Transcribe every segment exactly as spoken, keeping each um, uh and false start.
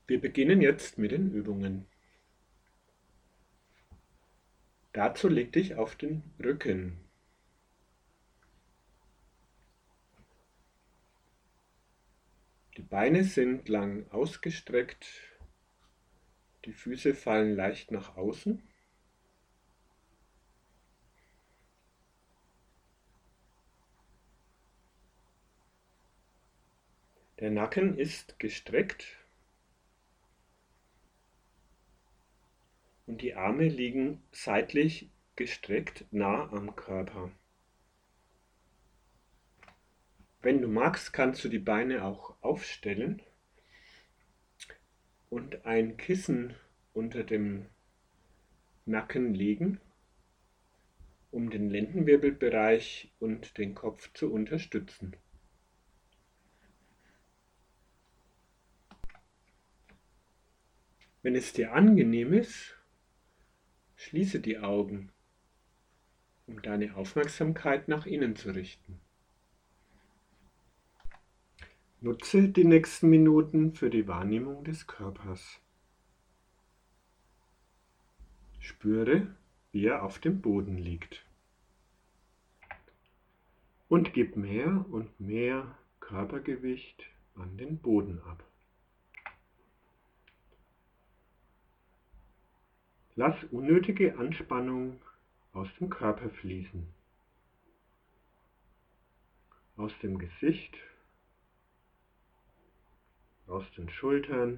Wir beginnen jetzt mit den Übungen. Dazu leg dich auf den Rücken. Die Beine sind lang ausgestreckt, die Füße fallen leicht nach außen. Der Nacken ist gestreckt und die Arme liegen seitlich gestreckt nah am Körper. Wenn du magst, kannst du die Beine auch aufstellen und ein Kissen unter dem Nacken legen, um den Lendenwirbelbereich und den Kopf zu unterstützen. Wenn es dir angenehm ist, schließe die Augen, um deine Aufmerksamkeit nach innen zu richten. Nutze die nächsten Minuten für die Wahrnehmung des Körpers. Spüre, wie er auf dem Boden liegt. Und gib mehr und mehr Körpergewicht an den Boden ab. Lass unnötige Anspannung aus dem Körper fließen. Aus dem Gesicht, aus den Schultern,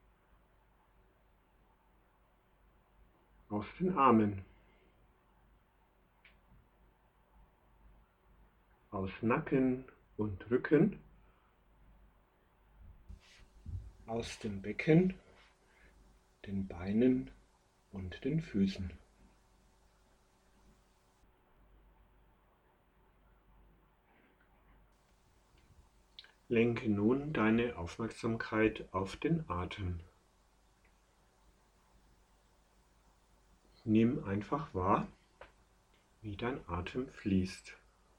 aus den Armen, aus Nacken und Rücken, aus dem Becken, den Beinen und den Füßen. Lenke nun deine Aufmerksamkeit auf den Atem. Nimm einfach wahr, wie dein Atem fließt.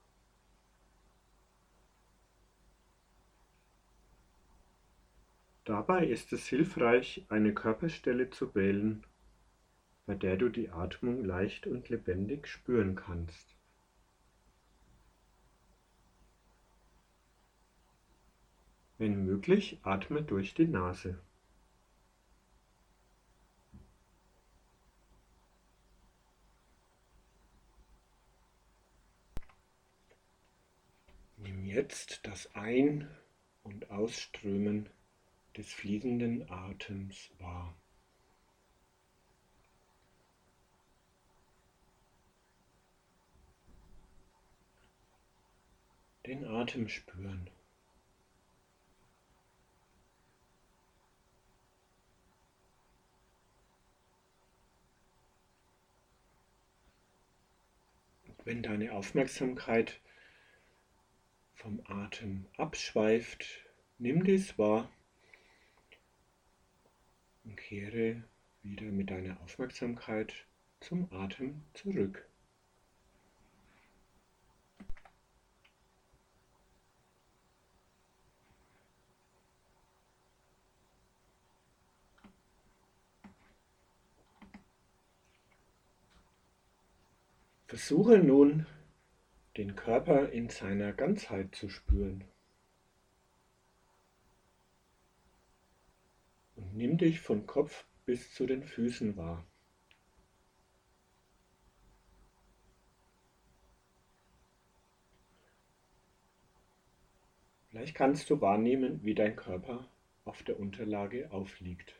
Dabei ist es hilfreich, eine Körperstelle zu wählen, bei der du die Atmung leicht und lebendig spüren kannst. Wenn möglich, atme durch die Nase. Nimm jetzt das Ein- und Ausströmen des fließenden Atems wahr. Den Atem spüren. Und wenn deine Aufmerksamkeit vom Atem abschweift, nimm dies wahr und kehre wieder mit deiner Aufmerksamkeit zum Atem zurück. Versuche nun, den Körper in seiner Ganzheit zu spüren. Und nimm dich von Kopf bis zu den Füßen wahr. Vielleicht kannst du wahrnehmen, wie dein Körper auf der Unterlage aufliegt.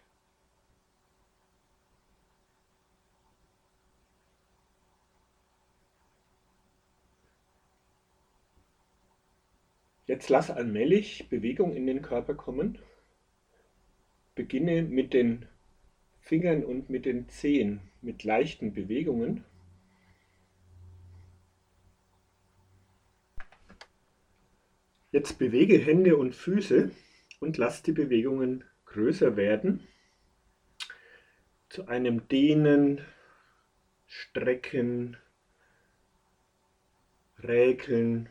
Jetzt lass allmählich Bewegung in den Körper kommen. Beginne mit den Fingern und mit den Zehen, mit leichten Bewegungen. Jetzt bewege Hände und Füße und lass die Bewegungen größer werden. Zu einem Dehnen, Strecken, Räkeln.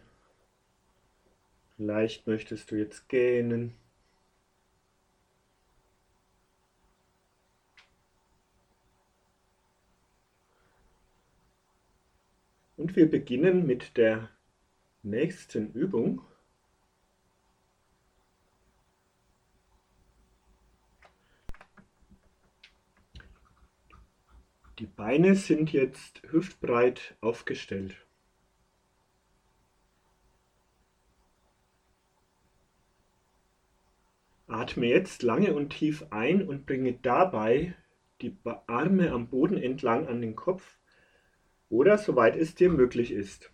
Vielleicht möchtest du jetzt gähnen. Und wir beginnen mit der nächsten Übung. Die Beine sind jetzt hüftbreit aufgestellt. Atme jetzt lange und tief ein und bringe dabei die Arme am Boden entlang an den Kopf oder soweit es dir möglich ist.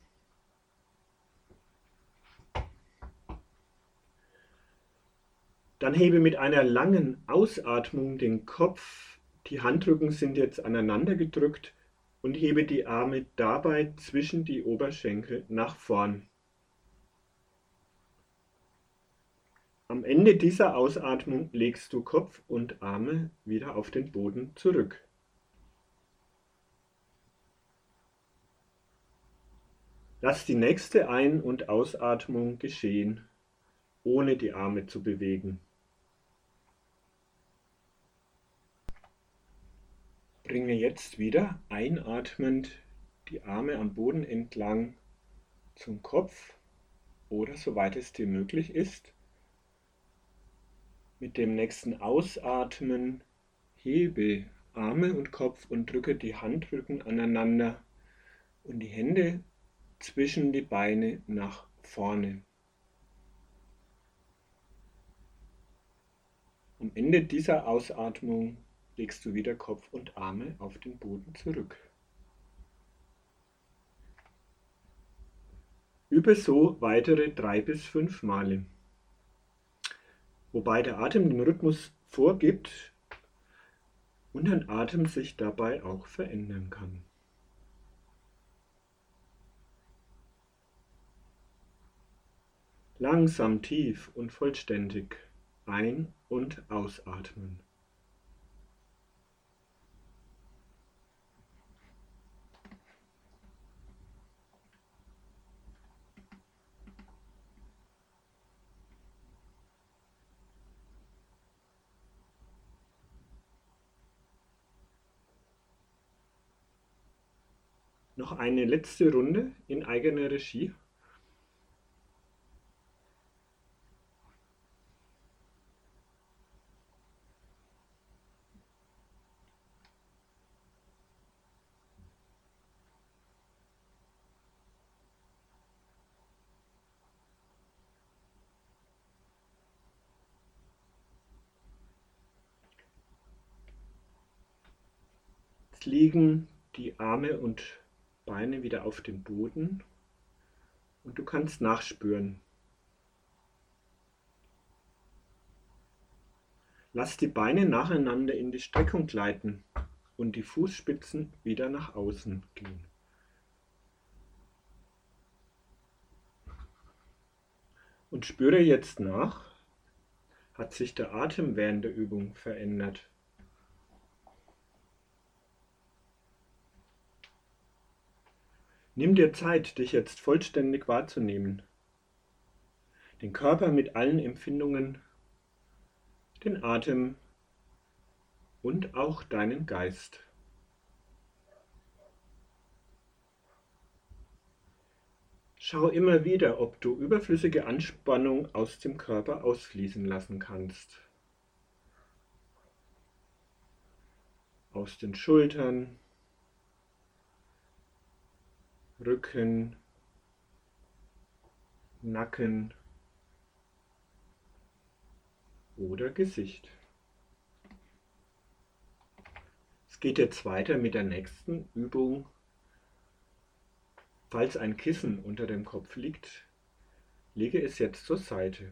Dann hebe mit einer langen Ausatmung den Kopf, die Handrücken sind jetzt aneinander gedrückt und hebe die Arme dabei zwischen die Oberschenkel nach vorn. Am Ende dieser Ausatmung legst du Kopf und Arme wieder auf den Boden zurück. Lass die nächste Ein- und Ausatmung geschehen, ohne die Arme zu bewegen. Bringe jetzt wieder einatmend die Arme am Boden entlang zum Kopf oder soweit es dir möglich ist. Mit dem nächsten Ausatmen hebe Arme und Kopf und drücke die Handrücken aneinander und die Hände zwischen die Beine nach vorne. Am Ende dieser Ausatmung legst du wieder Kopf und Arme auf den Boden zurück. Übe so weitere drei bis fünf Male, wobei der Atem den Rhythmus vorgibt und dein Atem sich dabei auch verändern kann. Langsam, tief und vollständig ein- und ausatmen. Noch eine letzte Runde in eigener Regie. Jetzt liegen die Arme und Beine wieder auf dem Boden und du kannst nachspüren. Lass die Beine nacheinander in die Streckung gleiten und die Fußspitzen wieder nach außen gehen. Und spüre jetzt nach, hat sich der Atem während der Übung verändert? Nimm dir Zeit, dich jetzt vollständig wahrzunehmen. Den Körper mit allen Empfindungen, den Atem und auch deinen Geist. Schau immer wieder, ob du überflüssige Anspannung aus dem Körper ausfließen lassen kannst. Aus den Schultern, Rücken, Nacken oder Gesicht. Es geht jetzt weiter mit der nächsten Übung. Falls ein Kissen unter dem Kopf liegt, lege es jetzt zur Seite.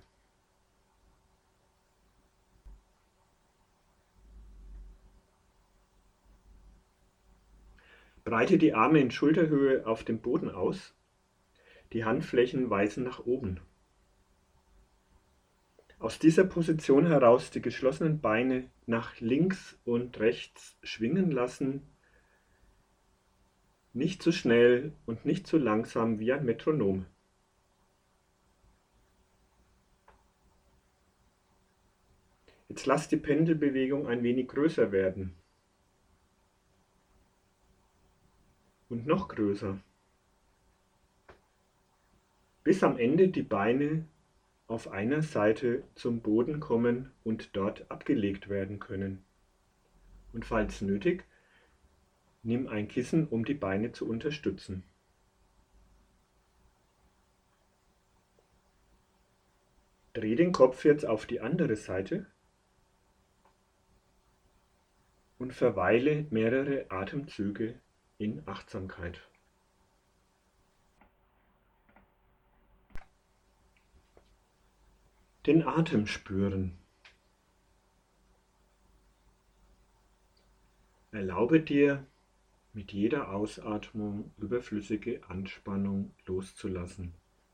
Breite die Arme in Schulterhöhe auf dem Boden aus. Die Handflächen weisen nach oben. Aus dieser Position heraus die geschlossenen Beine nach links und rechts schwingen lassen. Nicht zu schnell und nicht zu langsam wie ein Metronom. Jetzt lass die Pendelbewegung ein wenig größer werden. Und noch größer. bis am Ende die Beine auf einer Seite zum Boden kommen und dort abgelegt werden können. Und falls nötig, nimm ein Kissen, um die Beine zu unterstützen. Dreh den Kopf jetzt auf die andere Seite und verweile mehrere Atemzüge in Achtsamkeit. Den Atem spüren. Erlaube dir, mit jeder Ausatmung überflüssige Anspannung loszulassen.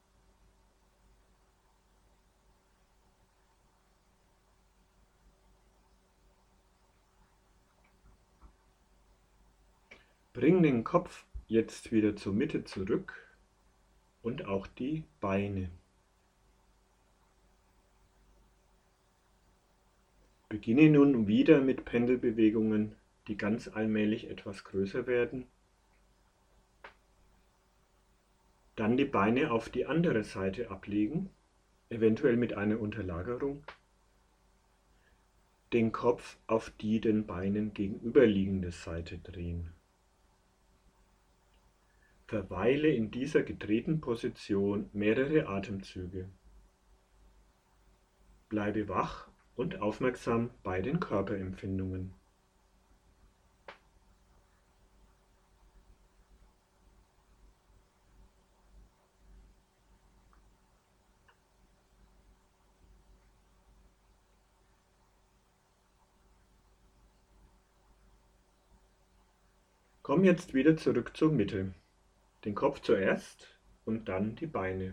Bring den Kopf jetzt wieder zur Mitte zurück und auch die Beine. Beginne nun wieder mit Pendelbewegungen, die ganz allmählich etwas größer werden. Dann die Beine auf die andere Seite ablegen, eventuell mit einer Unterlagerung. Den Kopf auf die den Beinen gegenüberliegende Seite drehen. Verweile in dieser gedrehten Position mehrere Atemzüge. Bleibe wach und aufmerksam bei den Körperempfindungen. Komm jetzt wieder zurück zur Mitte. Den Kopf zuerst und dann die Beine.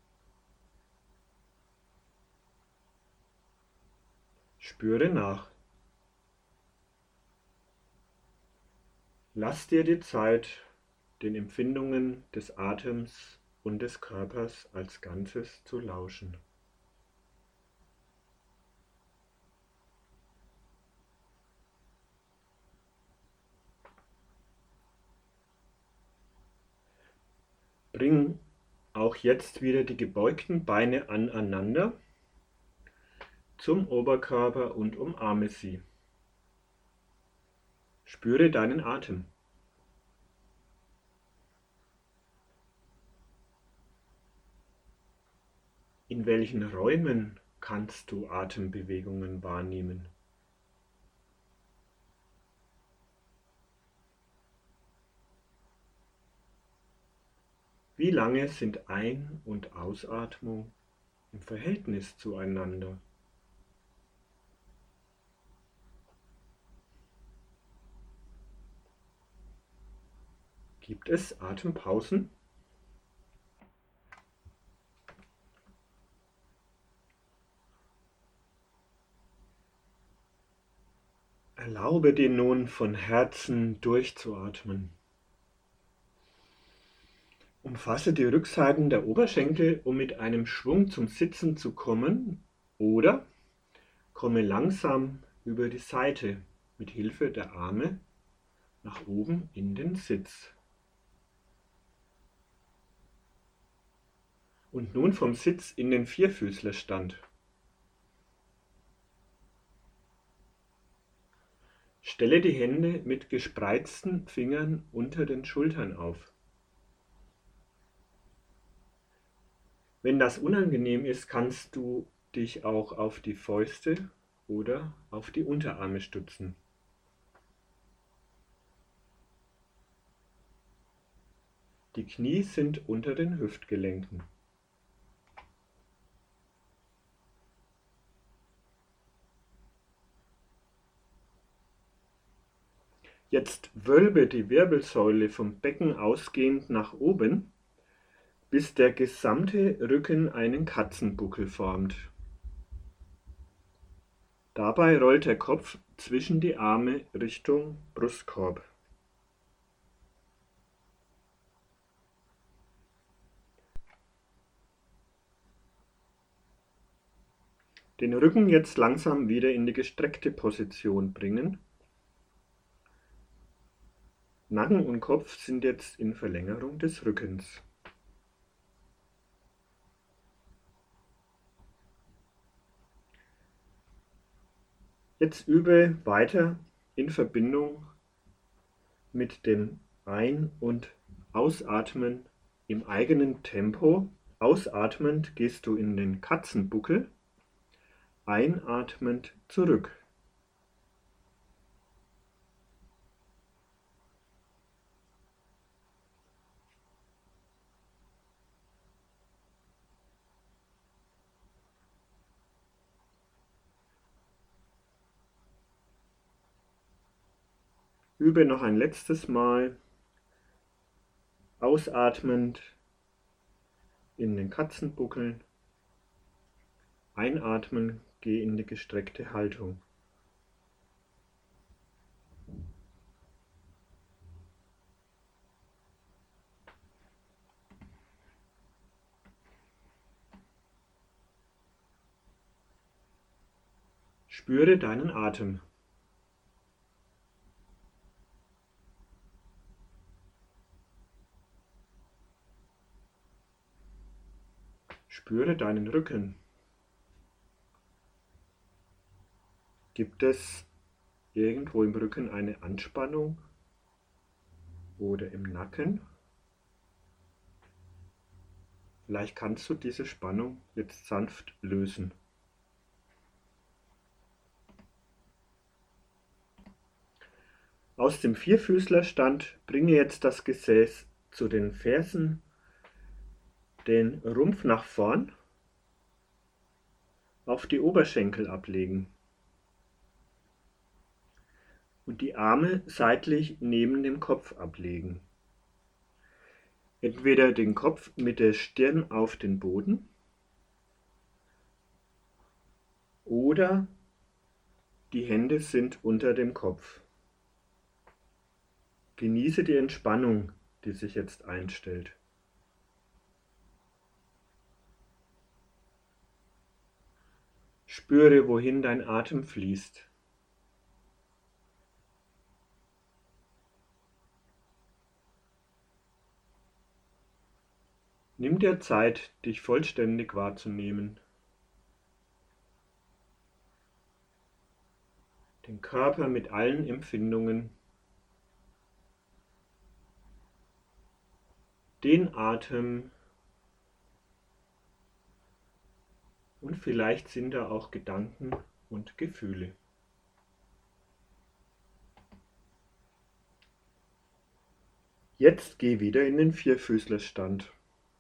Spüre nach. Lass dir die Zeit, den Empfindungen des Atems und des Körpers als Ganzes zu lauschen. Bring auch jetzt wieder die gebeugten Beine aneinander zum Oberkörper und umarme sie. Spüre deinen Atem. In welchen Räumen kannst du Atembewegungen wahrnehmen? Wie lange sind Ein- und Ausatmung im Verhältnis zueinander? Gibt es Atempausen? Erlaube dir nun von Herzen durchzuatmen. Umfasse die Rückseiten der Oberschenkel, um mit einem Schwung zum Sitzen zu kommen, oder komme langsam über die Seite mit Hilfe der Arme nach oben in den Sitz. Und nun vom Sitz in den Vierfüßlerstand. Stelle die Hände mit gespreizten Fingern unter den Schultern auf. Wenn das unangenehm ist, kannst du dich auch auf die Fäuste oder auf die Unterarme stützen. Die Knie sind unter den Hüftgelenken. Jetzt wölbe die Wirbelsäule vom Becken ausgehend nach oben, bis der gesamte Rücken einen Katzenbuckel formt. Dabei rollt der Kopf zwischen die Arme Richtung Brustkorb. Den Rücken jetzt langsam wieder in die gestreckte Position bringen. Nacken und Kopf sind jetzt in Verlängerung des Rückens. Jetzt übe weiter in Verbindung mit dem Ein- und Ausatmen im eigenen Tempo. Ausatmend gehst du in den Katzenbuckel, einatmend zurück. Übe noch ein letztes Mal. Ausatmend in den Katzenbuckel, einatmen, geh in die gestreckte Haltung. Spüre deinen Atem. Spüre deinen Rücken. Gibt es irgendwo im Rücken eine Anspannung oder im Nacken? Vielleicht kannst du diese Spannung jetzt sanft lösen. Aus dem Vierfüßlerstand bringe jetzt das Gesäß zu den Fersen, den Rumpf nach vorn, auf die Oberschenkel ablegen und die Arme seitlich neben dem Kopf ablegen. Entweder den Kopf mit der Stirn auf den Boden oder die Hände sind unter dem Kopf. Genieße die Entspannung, die sich jetzt einstellt. Spüre, wohin dein Atem fließt. Nimm dir Zeit, dich vollständig wahrzunehmen. Den Körper mit allen Empfindungen. Den Atem. Und vielleicht sind da auch Gedanken und Gefühle. Jetzt geh wieder in den Vierfüßlerstand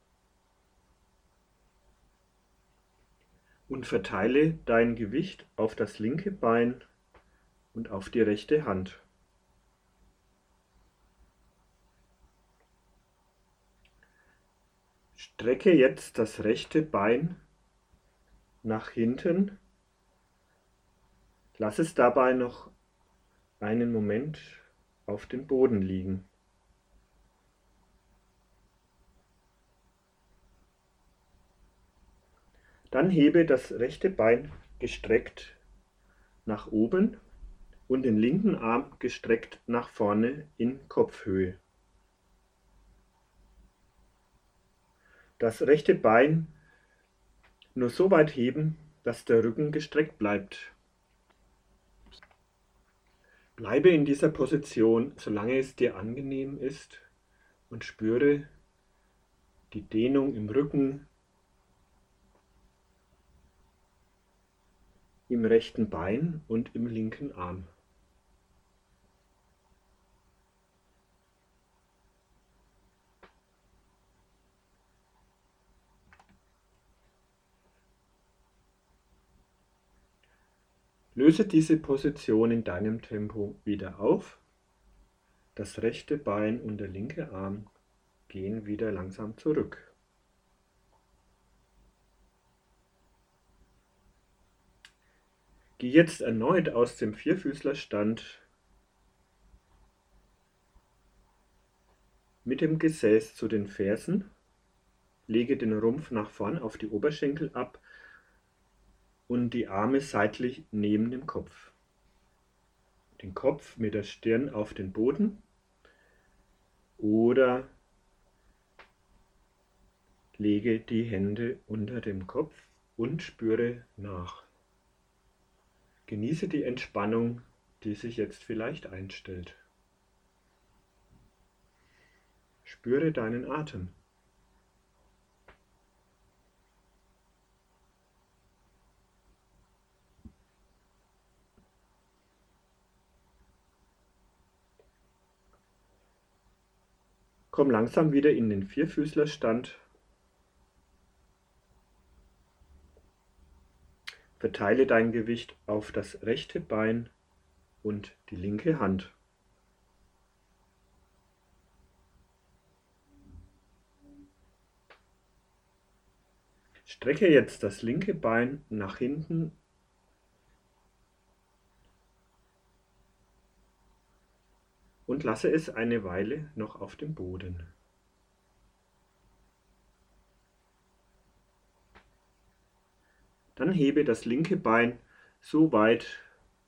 und verteile dein Gewicht auf das linke Bein und auf die rechte Hand. Strecke jetzt das rechte Bein nach hinten. Lass es dabei noch einen Moment auf dem Boden liegen. Dann hebe das rechte Bein gestreckt nach oben und den linken Arm gestreckt nach vorne in Kopfhöhe. Das rechte Bein nur so weit heben, dass der Rücken gestreckt bleibt. Bleibe in dieser Position, solange es dir angenehm ist, und spüre die Dehnung im Rücken, im rechten Bein und im linken Arm. Löse diese Position in deinem Tempo wieder auf. Das rechte Bein und der linke Arm gehen wieder langsam zurück. Geh jetzt erneut aus dem Vierfüßlerstand mit dem Gesäß zu den Fersen, lege den Rumpf nach vorn auf die Oberschenkel ab und die Arme seitlich neben dem Kopf. Den Kopf mit der Stirn auf den Boden oder lege die Hände unter dem Kopf und spüre nach. Genieße die Entspannung, die sich jetzt vielleicht einstellt. Spüre deinen Atem. Komm langsam wieder in den Vierfüßlerstand. Verteile dein Gewicht auf das rechte Bein und die linke Hand. Strecke jetzt das linke Bein nach hinten und lasse es eine Weile noch auf dem Boden. Dann hebe das linke Bein so weit,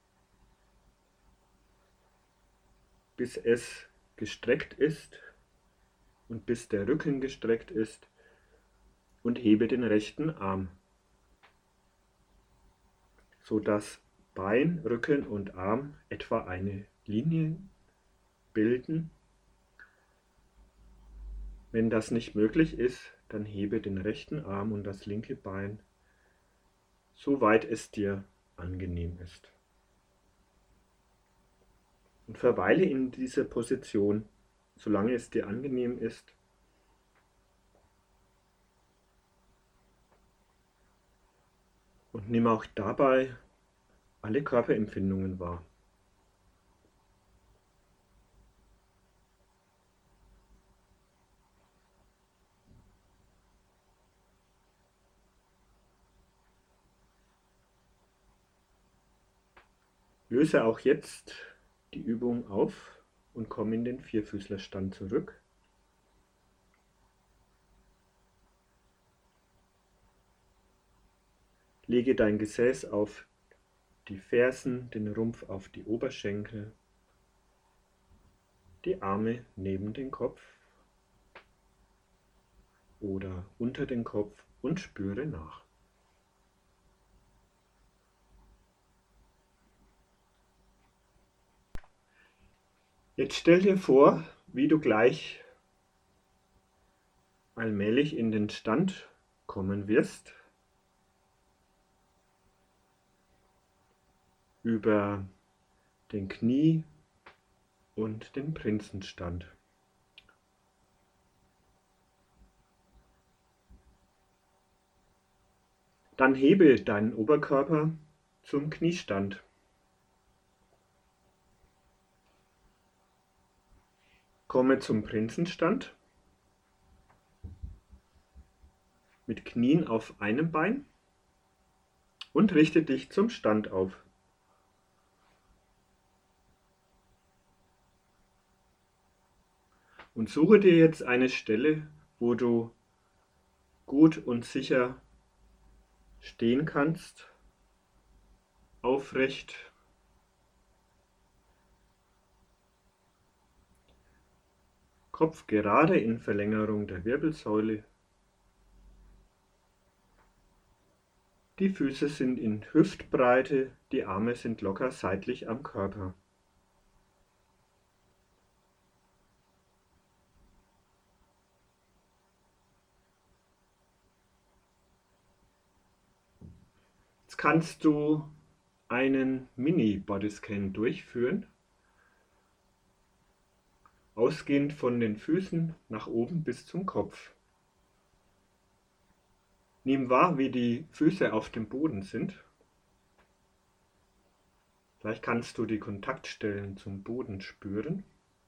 bis es gestreckt ist und bis der Rücken gestreckt ist, und hebe den rechten Arm, sodass Bein, Rücken und Arm etwa eine Linie bilden. Wenn das nicht möglich ist, dann hebe den rechten Arm und das linke Bein, soweit es dir angenehm ist. Und verweile in dieser Position, solange es dir angenehm ist. Und nimm auch dabei alle Körperempfindungen wahr. Löse auch jetzt die Übung auf und komm in den Vierfüßlerstand zurück. Lege dein Gesäß auf die Fersen, den Rumpf auf die Oberschenkel, die Arme neben den Kopf oder unter den Kopf und spüre nach. Jetzt stell dir vor, wie du gleich allmählich in den Stand kommen wirst, über den Knie- und den Prinzenstand. Dann hebe deinen Oberkörper zum Kniestand. Komme zum Prinzenstand mit Knien auf einem Bein und richte dich zum Stand auf. Und suche dir jetzt eine Stelle, wo du gut und sicher stehen kannst, aufrecht. Kopf gerade in Verlängerung der Wirbelsäule. Die Füße sind in Hüftbreite, die Arme sind locker seitlich am Körper. Jetzt kannst du einen Mini-Bodyscan durchführen, ausgehend von den Füßen nach oben bis zum Kopf. Nimm wahr, wie die Füße auf dem Boden sind. Vielleicht kannst du die Kontaktstellen zum Boden spüren.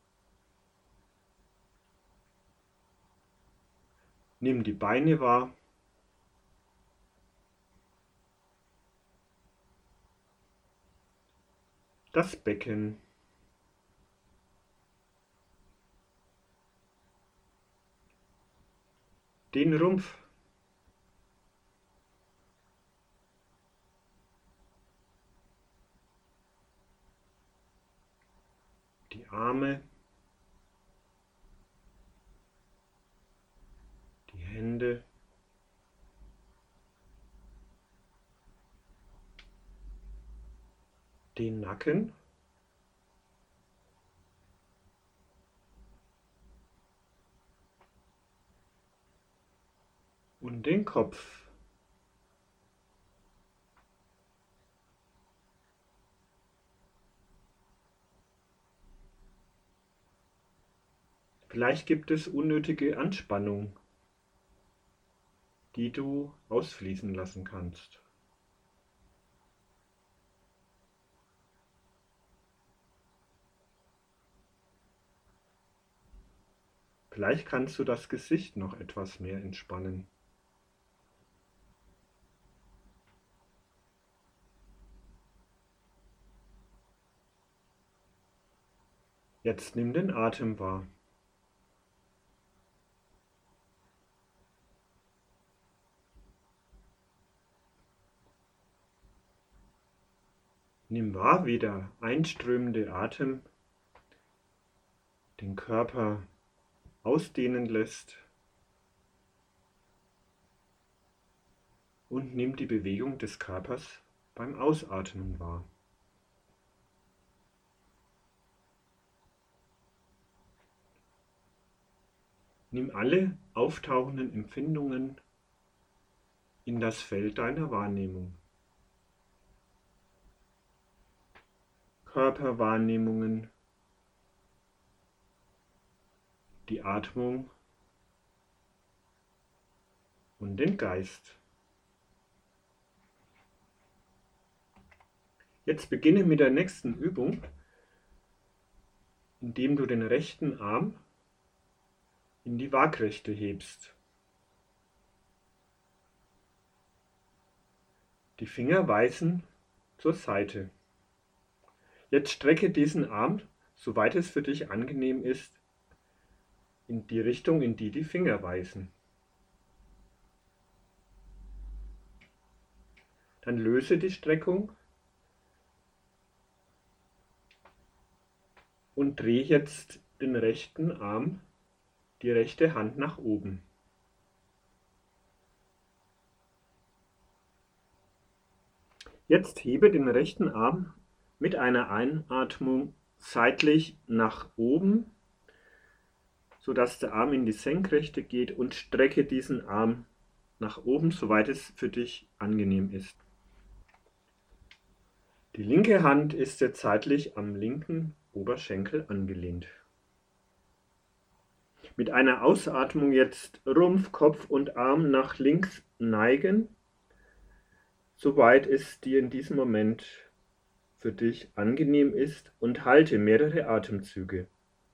Nimm die Beine wahr. Das Becken. Den Rumpf. Die Arme. Die Hände. den Nacken und den Kopf. Vielleicht gibt es unnötige Anspannung, die du ausfließen lassen kannst. Vielleicht kannst du das Gesicht noch etwas mehr entspannen. Jetzt nimm den Atem wahr. Nimm wahr, wie der einströmende Atem den Körper ausdehnen lässt und nimm die Bewegung des Körpers beim Ausatmen wahr. Nimm alle auftauchenden Empfindungen in das Feld deiner Wahrnehmung. Körperwahrnehmungen, die Atmung und den Geist. Jetzt beginne mit der nächsten Übung, indem du den rechten Arm in die Waagrechte hebst. Die Finger weisen zur Seite. Jetzt strecke diesen Arm, soweit es für dich angenehm ist, in die Richtung, in die die Finger weisen. Dann löse die Streckung und drehe jetzt den rechten Arm, die rechte Hand nach oben. Jetzt hebe den rechten Arm mit einer Einatmung seitlich nach oben, sodass der Arm in die Senkrechte geht, und strecke diesen Arm nach oben, soweit es für dich angenehm ist. Die linke Hand ist jetzt seitlich am linken Oberschenkel angelehnt. Mit einer Ausatmung jetzt Rumpf, Kopf und Arm nach links neigen, soweit es dir in diesem Moment für dich angenehm ist, und halte mehrere Atemzüge.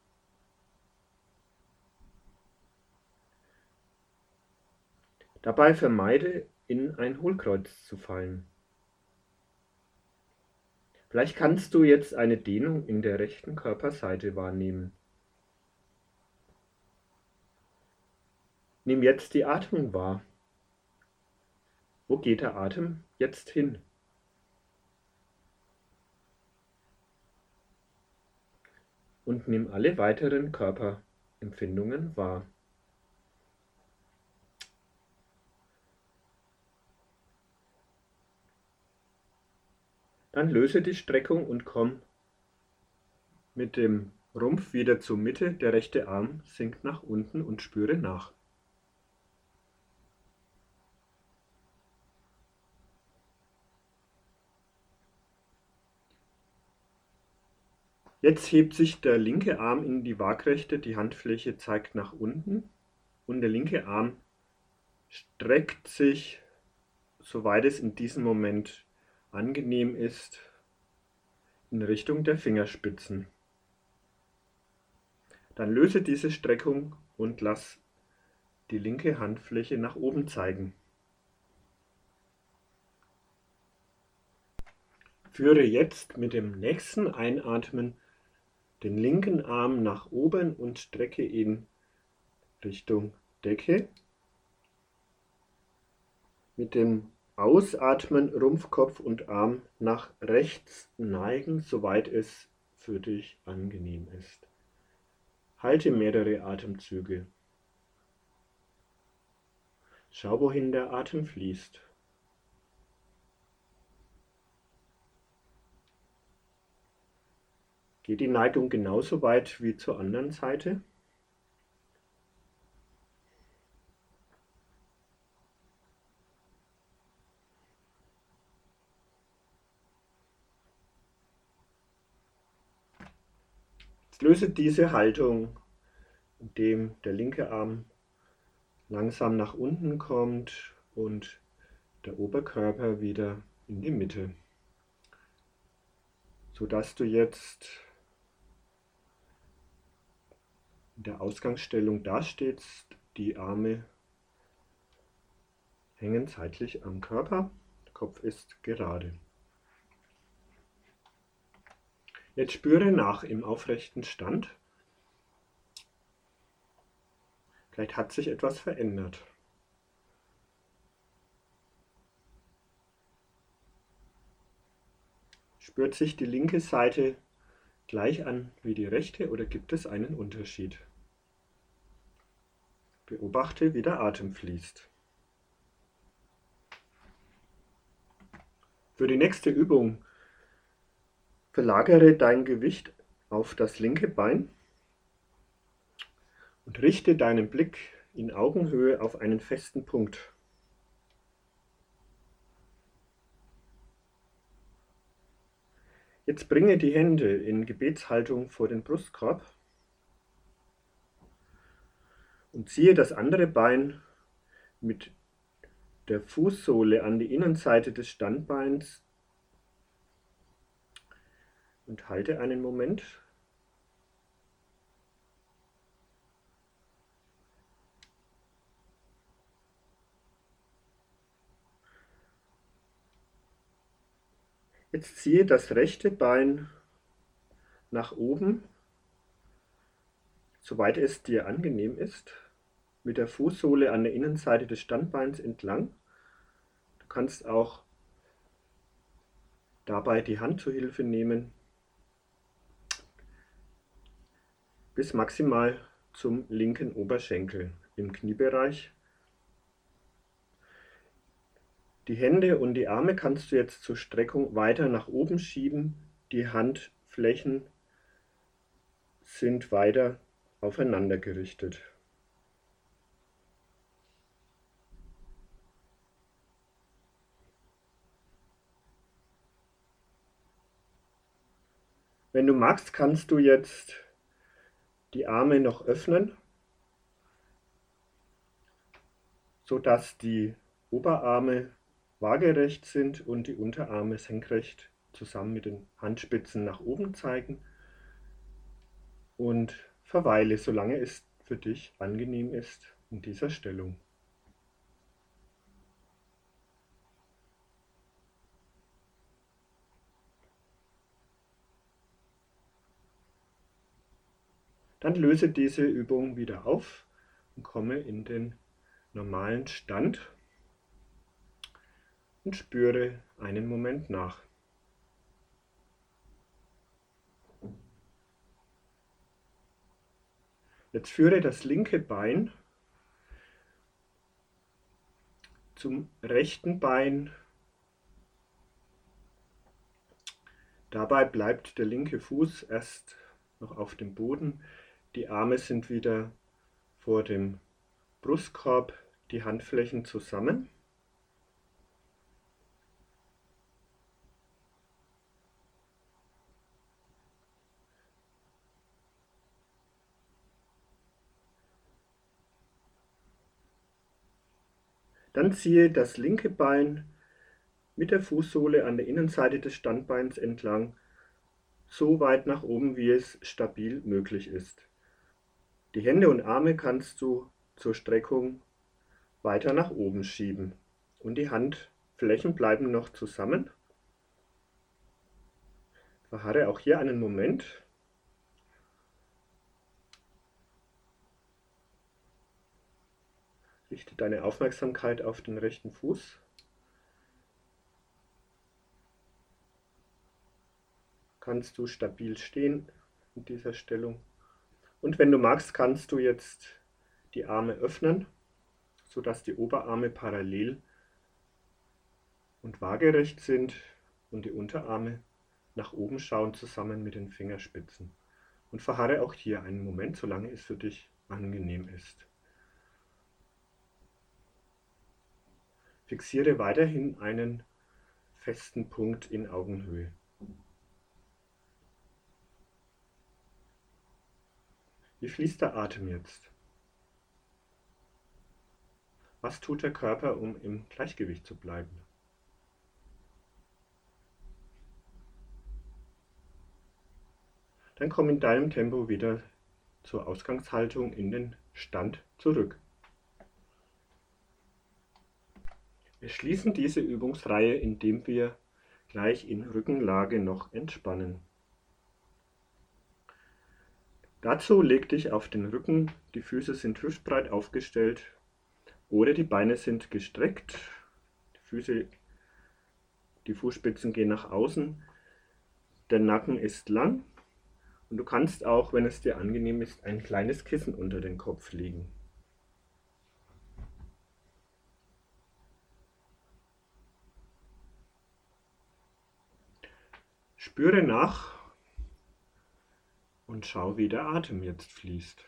Dabei vermeide, in ein Hohlkreuz zu fallen. Vielleicht kannst du jetzt eine Dehnung in der rechten Körperseite wahrnehmen. Nimm jetzt die Atmung wahr. Wo geht der Atem jetzt hin? Und nimm alle weiteren Körperempfindungen wahr. Dann löse die Streckung und komm mit dem Rumpf wieder zur Mitte. Der rechte Arm sinkt nach unten und spüre nach. Jetzt hebt sich der linke Arm in die Waagrechte, die Handfläche zeigt nach unten und der linke Arm streckt sich, soweit es in diesem Moment angenehm ist, in Richtung der Fingerspitzen. Dann löse diese Streckung und lass die linke Handfläche nach oben zeigen. Führe jetzt mit dem nächsten Einatmen den linken Arm nach oben und strecke ihn Richtung Decke. Mit dem Ausatmen Rumpf, Kopf und Arm nach rechts neigen, soweit es für dich angenehm ist. Halte mehrere Atemzüge. Schau, wohin der Atem fließt. Geht die Neigung genauso weit wie zur anderen Seite? Jetzt löse diese Haltung, indem der linke Arm langsam nach unten kommt und der Oberkörper wieder in die Mitte, sodass du jetzt in der Ausgangsstellung dastehst. Die Arme hängen seitlich am Körper, der Kopf ist gerade. Jetzt spüre nach im aufrechten Stand. Vielleicht hat sich etwas verändert. Spürt sich die linke Seite gleich an wie die rechte oder gibt es einen Unterschied? Beobachte, wie der Atem fließt. Für die nächste Übung verlagere dein Gewicht auf das linke Bein und richte deinen Blick in Augenhöhe auf einen festen Punkt. Jetzt bringe die Hände in Gebetshaltung vor den Brustkorb und ziehe das andere Bein mit der Fußsohle an die Innenseite des Standbeins und halte einen Moment. Jetzt ziehe das rechte Bein nach oben, soweit es dir angenehm ist, mit der Fußsohle an der Innenseite des Standbeins entlang. Du kannst auch dabei die Hand zur Hilfe nehmen, bis maximal zum linken Oberschenkel im Kniebereich. Die Hände und die Arme kannst du jetzt zur Streckung weiter nach oben schieben. Die Handflächen sind weiter aufeinander gerichtet. Wenn du magst, kannst du jetzt die Arme noch öffnen, sodass die Oberarme waagerecht sind und die Unterarme senkrecht zusammen mit den Handspitzen nach oben zeigen, und verweile, solange es für dich angenehm ist, in dieser Stellung. Dann löse diese Übung wieder auf und komme in den normalen Stand und spüre einen Moment nach. Jetzt führe das linke Bein zum rechten Bein. Dabei bleibt der linke Fuß erst noch auf dem Boden. Die Arme sind wieder vor dem Brustkorb, die Handflächen zusammen. Dann ziehe das linke Bein mit der Fußsohle an der Innenseite des Standbeins entlang, so weit nach oben, wie es stabil möglich ist. Die Hände und Arme kannst du zur Streckung weiter nach oben schieben und die Handflächen bleiben noch zusammen. Verharre auch hier einen Moment. Richte deine Aufmerksamkeit auf den rechten Fuß. Kannst du stabil stehen in dieser Stellung. Und wenn du magst, kannst du jetzt die Arme öffnen, sodass die Oberarme parallel und waagerecht sind und die Unterarme nach oben schauen zusammen mit den Fingerspitzen. Und verharre auch hier einen Moment, solange es für dich angenehm ist. Fixiere weiterhin einen festen Punkt in Augenhöhe. Wie fließt der Atem jetzt? Was tut der Körper, um im Gleichgewicht zu bleiben? Dann komm in deinem Tempo wieder zur Ausgangshaltung in den Stand zurück. Wir schließen diese Übungsreihe, indem wir gleich in Rückenlage noch entspannen. Dazu leg dich auf den Rücken, die Füße sind hüftbreit aufgestellt oder die Beine sind gestreckt, die Füße, die Fußspitzen gehen nach außen, der Nacken ist lang und du kannst auch, wenn es dir angenehm ist, ein kleines Kissen unter den Kopf legen. Spüre nach und schau, wie der Atem jetzt fließt.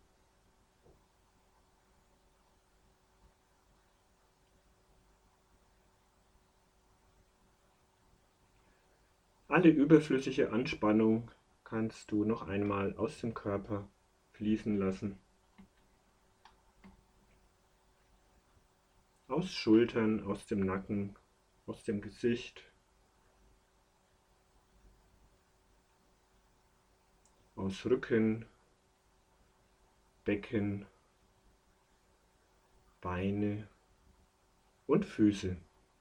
Alle überflüssige Anspannung kannst du noch einmal aus dem Körper fließen lassen. Aus Schultern, aus dem Nacken, aus dem Gesicht, aus Rücken, Becken, Beine und Füße.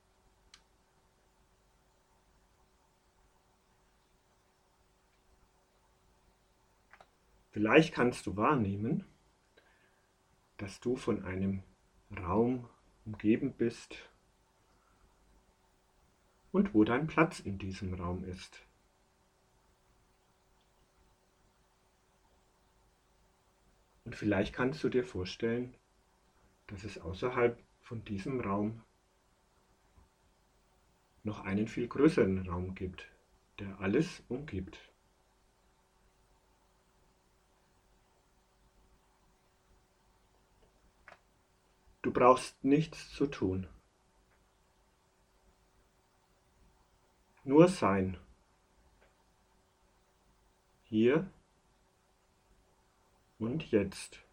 Vielleicht kannst du wahrnehmen, dass du von einem Raum umgeben bist und wo dein Platz in diesem Raum ist. Und vielleicht kannst du dir vorstellen, dass es außerhalb von diesem Raum noch einen viel größeren Raum gibt, der alles umgibt. Du brauchst nichts zu tun. Nur sein. Hier und jetzt.